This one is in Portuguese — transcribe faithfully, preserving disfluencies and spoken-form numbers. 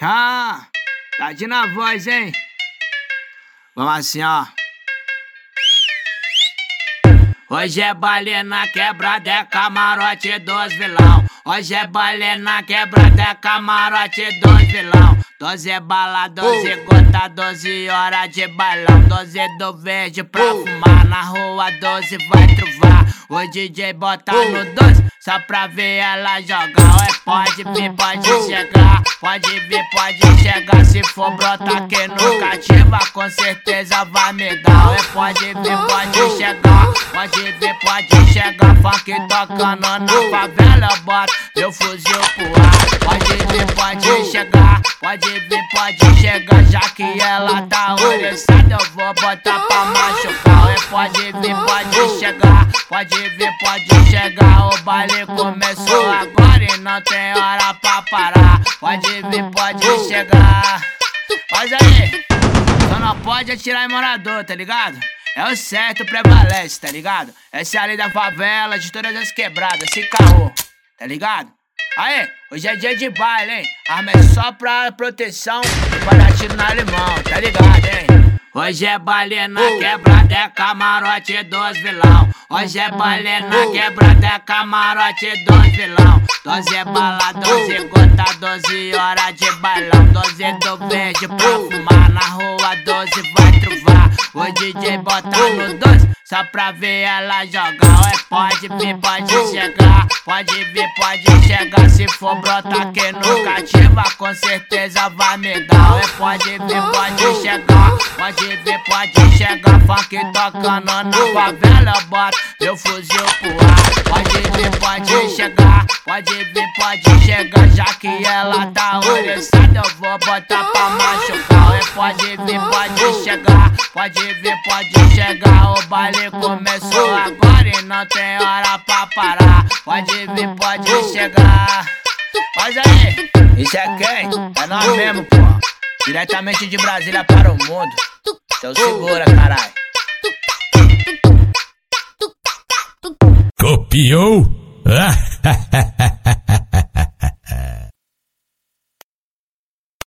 Ah, tá de na voz, hein? Vamos assim, ó. Hoje é baile na quebrada, é camarote dos vilão. Hoje é baile na quebrada, é camarote dos vilão. Doze bala, doze gota, doze horas de bailão. Doze do verde pra fumar, na rua doze vai truvar. O D J bota no doze, só pra ver ela jogar. É, pode vir, pode chegar, pode vir, pode chegar. Se for brotar que nunca ativa, com certeza vai me dar. É, pode vir, pode chegar, pode vir, pode chegar. Funk tocando na favela, eu boto meu fuzil pro ar. Pode vir, pode chegar, pode vir, pode chegar. Já que ela tá oriçada, eu vou botar pra machucar. É, pode vir, pode chegar, pode vir, pode chegar. O baile começou agora e não tem hora pra parar. Pode vir, pode chegar. Mas aí, só não pode atirar em morador, tá ligado? É o certo, prevalece, tá ligado? Essa é a lei da favela, de todas as quebradas, se caô, tá ligado? Aê, hoje é dia de baile, hein? Arma é só pra proteção e pra dar tiro no alemão, tá ligado, hein? Hoje é baile na quebrada, é camarote dos vilão. Hoje é baile na quebrada, é camarote dos vilão. Doze bala, doze gota, doze horas de bailão. Doze do verde pra fumar, na rua doze vai truvar. O D J bota no doze, só pra ver ela jogar. É, pode vir, pode chegar, pode vir, pode chegar. Se for brotar que nunca ativa, com certeza vai me dar. É, pode vir, pode chegar, pode vir, pode chegar. Funk tocando na favela, eu boto meu fuzil pro ar. Pode vir, pode chegar, pode vir, pode chegar. Já que ela tá oriçada, eu vou botar pra machucar. É, pode vir, pode chegar, pode vir, pode chegar. O baile começou agora e não tem hora pra parar. Pode vir, pode chegar. Mas aí, isso é quem? É nós mesmo, pô. Diretamente de Brasília para o mundo. Então segura, caralho. Copiou?